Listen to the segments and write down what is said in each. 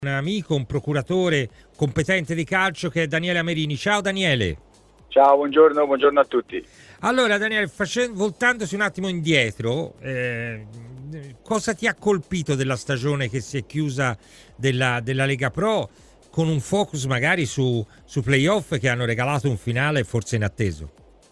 Un amico, un procuratore competente di calcio che è Daniele Amerini. Ciao Daniele. Ciao, buongiorno a tutti. Allora Daniele, voltandosi un attimo indietro, cosa ti ha colpito della stagione che si è chiusa della Lega Pro, con un focus magari su playoff che hanno regalato un finale forse inatteso?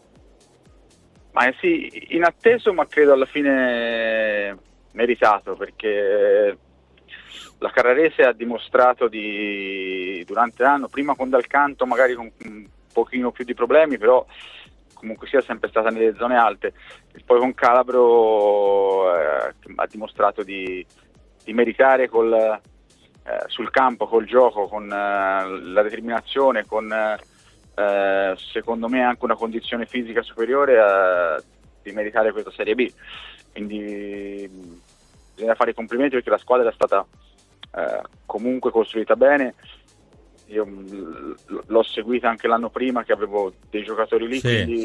Ma sì, inatteso, ma credo alla fine meritato, perché la Carrarese ha dimostrato durante l'anno, prima con Dalcanto magari con un pochino più di problemi, però comunque sia sempre stata nelle zone alte, e poi con Calabro ha dimostrato di meritare sul campo, col gioco, con la determinazione, con secondo me anche una condizione fisica superiore, di meritare questa Serie B. Quindi bisogna fare i complimenti, perché la squadra è stata comunque costruita bene. Io l'ho seguita anche l'anno prima, che avevo dei giocatori lì, sì, quindi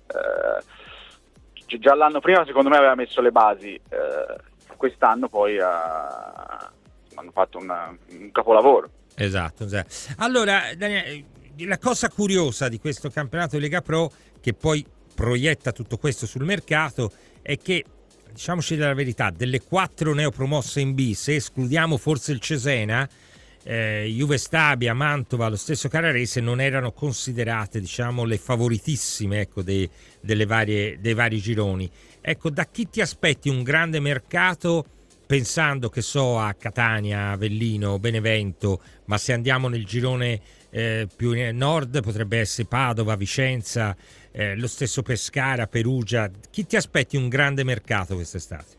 sì. Già l'anno prima secondo me aveva messo le basi, quest'anno poi hanno fatto un capolavoro. Esatto. Allora Daniele, la cosa curiosa di questo campionato di Lega Pro, che poi proietta tutto questo sul mercato, è che, diciamoci la verità, delle 4 neopromosse in B, se escludiamo forse il Cesena, Juve Stabia, Mantova, lo stesso Carrarese, non erano considerate, diciamo, le favoritissime, ecco, dei vari gironi. Ecco, da chi ti aspetti un grande mercato, pensando, che so, a Catania, Avellino, Benevento, ma se andiamo nel girone più nord potrebbe essere Padova, Vicenza, lo stesso Pescara, Perugia. Chi ti aspetti un grande mercato quest'estate?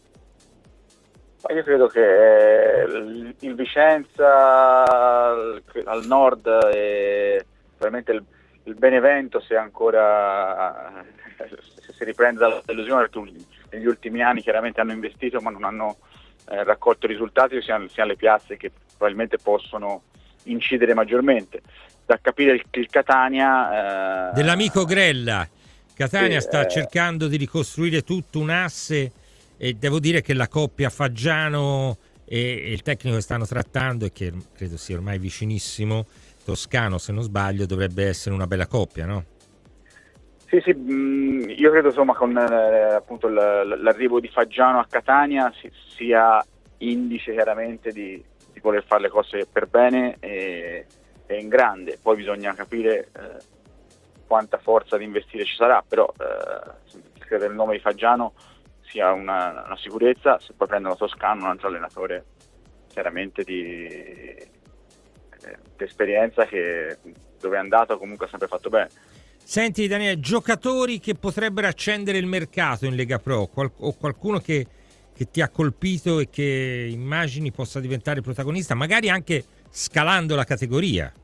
Io credo che il Vicenza al nord, e probabilmente il Benevento, se ancora se si riprende dalla delusione, perché negli ultimi anni chiaramente hanno investito ma non hanno raccolto risultati, siano le piazze che probabilmente possono incidere maggiormente. Da capire il Catania dell'amico Grella. Catania sì, sta cercando di ricostruire tutto un asse, e devo dire che la coppia Faggiano e il tecnico che stanno trattando, e che credo sia ormai vicinissimo, Toscano se non sbaglio, dovrebbe essere una bella coppia, no? Sì, io credo, insomma, con appunto l'arrivo di Faggiano a Catania sia indice chiaramente di voler fare le cose per bene e in grande. Poi bisogna capire quanta forza di investire ci sarà, però credo il nome di Faggiano sia una sicurezza. Se poi prendono Toscano, un altro allenatore chiaramente di esperienza, che dove è andato comunque ha sempre fatto bene. Senti Daniele, giocatori che potrebbero accendere il mercato in Lega Pro, o qualcuno che ti ha colpito e che immagini possa diventare protagonista, magari anche scalando la categoria?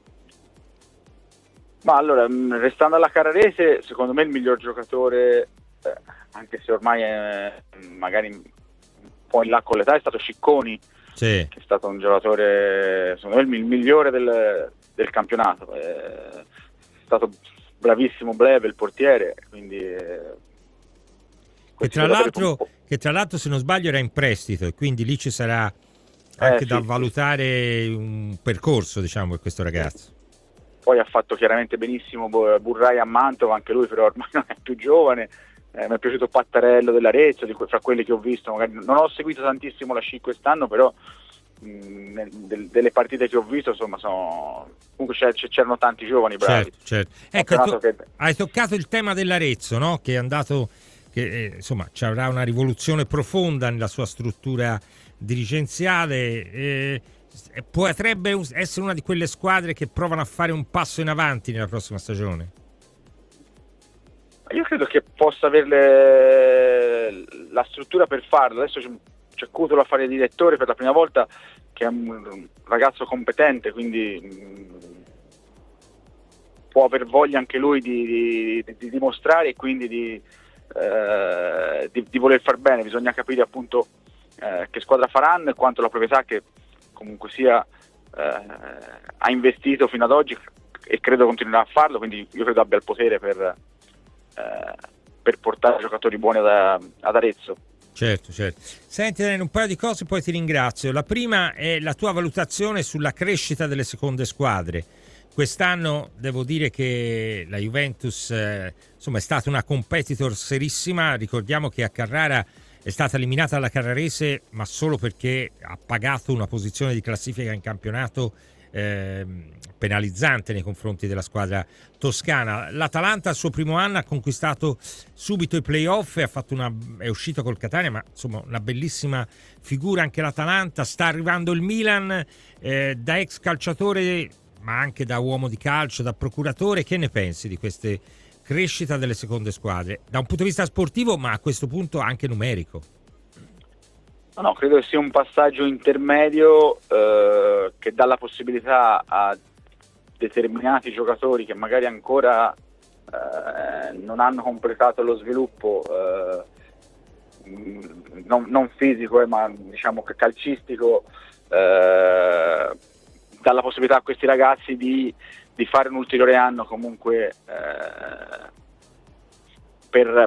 Ma allora, restando alla Carrarese, secondo me il miglior giocatore, anche se ormai è magari un po' in là con l'età, è stato Scicconi, sì, che è stato un giocatore, secondo me, il migliore del campionato. È stato bravissimo Bleve, il portiere, quindi che tra l'altro se non sbaglio era in prestito, e quindi lì ci sarà anche da valutare un percorso, diciamo, per questo ragazzo. Poi ha fatto chiaramente benissimo Burrai a Mantova, anche lui però ormai non è più giovane. Mi è piaciuto Pattarello dell'Arezzo, fra quelli che ho visto. Magari non ho seguito tantissimo la sci quest'anno, però delle partite che ho visto, insomma, comunque c'erano tanti giovani bravi. Certo. Ecco, hai toccato il tema dell'Arezzo, no? Che è andato, che insomma ci avrà una rivoluzione profonda nella sua struttura dirigenziale. Potrebbe essere una di quelle squadre che provano a fare un passo in avanti nella prossima stagione. Io credo che possa avere la struttura per farlo. Adesso c'è Cutolo a fare direttore per la prima volta, che è un ragazzo competente, quindi può aver voglia anche lui di dimostrare, e quindi di voler far bene. Bisogna capire appunto che squadra faranno, e quanto la proprietà, che comunque sia ha investito fino ad oggi, e credo continuerà a farlo, quindi io credo abbia il potere per portare giocatori buoni ad Arezzo. Certo. Senti Daniele, un paio di cose, poi ti ringrazio. La prima è la tua valutazione sulla crescita delle seconde squadre. Quest'anno devo dire che la Juventus insomma è stata una competitor serissima. Ricordiamo che a Carrara è stata eliminata dalla Carrarese, ma solo perché ha pagato una posizione di classifica in campionato penalizzante nei confronti della squadra toscana. L'Atalanta al suo primo anno ha conquistato subito i playoff e è uscito col Catania, ma insomma una bellissima figura anche l'Atalanta. Sta arrivando il Milan, da ex calciatore ma anche da uomo di calcio, da procuratore. Che ne pensi di queste crescita delle seconde squadre da un punto di vista sportivo, ma a questo punto anche numerico? No, credo che sia un passaggio intermedio che dà la possibilità a determinati giocatori che magari ancora non hanno completato lo sviluppo non fisico, ma diciamo che calcistico, dà la possibilità a questi ragazzi di fare un ulteriore anno comunque per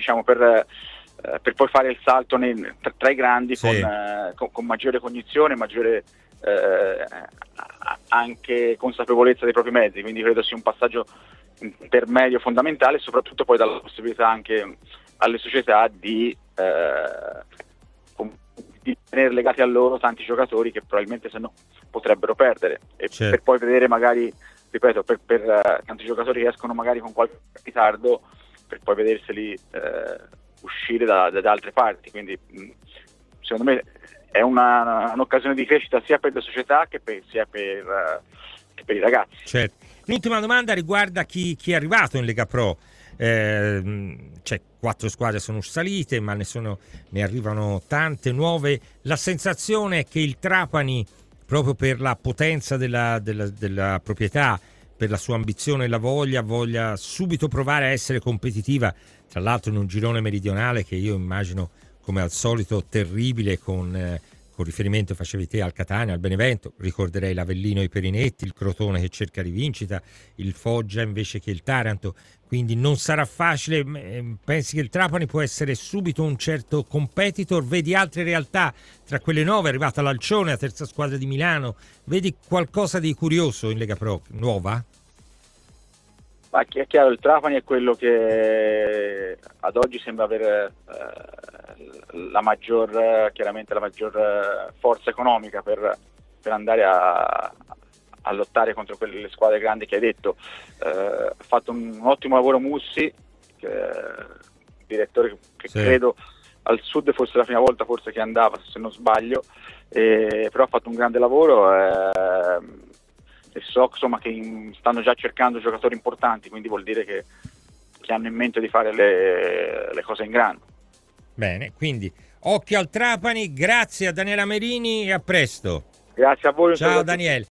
poi fare il salto tra i grandi, sì, con maggiore cognizione, maggiore anche consapevolezza dei propri mezzi. Quindi credo sia un passaggio intermedio fondamentale, e soprattutto poi dà la possibilità anche alle società di tenere legati a loro tanti giocatori che probabilmente se no potrebbero perdere, e certo, per poi vedere magari, ripeto, per tanti giocatori che escono magari con qualche ritardo, per poi vederseli uscire da altre parti. Quindi secondo me è un'occasione di crescita sia per le società che per i ragazzi. Certo. L'ultima domanda riguarda chi è arrivato in Lega Pro. 4 squadre sono salite, ma ne arrivano tante nuove. La sensazione è che il Trapani, proprio per la potenza della proprietà, per la sua ambizione e la voglia subito provare a essere competitiva, tra l'altro in un girone meridionale che io immagino come al solito terribile, con riferimento, facevi te, al Catania, al Benevento. Ricorderei l'Avellino e i Perinetti, il Crotone che cerca rivincita, il Foggia invece che il Taranto, quindi non sarà facile. Pensi che il Trapani può essere subito un certo competitor? Vedi altre realtà tra quelle 9, è arrivata l'Alcione, la terza squadra di Milano, vedi qualcosa di curioso in Lega Pro nuova? Ma è chiaro, il Trapani è quello che ad oggi sembra avere chiaramente la maggior forza economica per andare a lottare contro quelle squadre grandi che hai detto. Ha fatto un ottimo lavoro Mussi, direttore che sì, credo al sud fosse la prima volta forse che andava, se non sbaglio, però ha fatto un grande lavoro. E so insomma che stanno già cercando giocatori importanti, quindi vuol dire che hanno in mente di fare le cose in grande. Bene, quindi occhio al Trapani. Grazie a Daniele Amerini e a presto. Grazie a voi. Ciao Daniele.